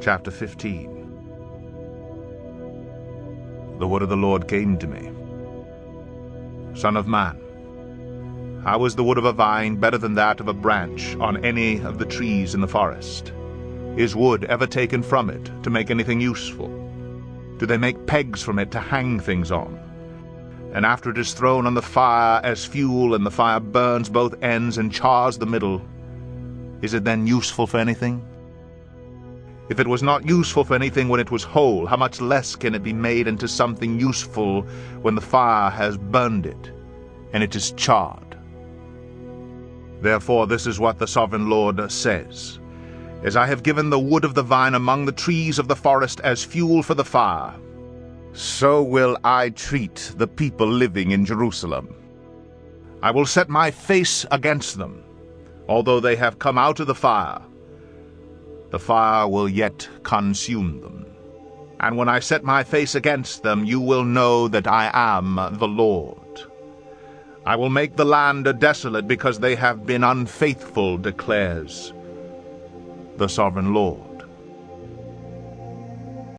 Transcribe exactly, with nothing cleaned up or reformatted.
Chapter fifteen. The word of the Lord came to me. Son of man, how is the wood of a vine better than that of a branch on any of the trees in the forest? Is wood ever taken from it to make anything useful? Do they make pegs from it to hang things on? And after it is thrown on the fire as fuel, and the fire burns both ends and chars the middle, is it then useful for anything? If it was not useful for anything when it was whole, how much less can it be made into something useful when the fire has burned it, and it is charred? Therefore this is what the sovereign Lord says: As I have given the wood of the vine among the trees of the forest as fuel for the fire, so will I treat the people living in Jerusalem. I will set my face against them. Although they have come out of the fire, the fire will yet consume them. And when I set my face against them, you will know that I am the Lord. I will make the land desolate because they have been unfaithful, declares the sovereign Lord.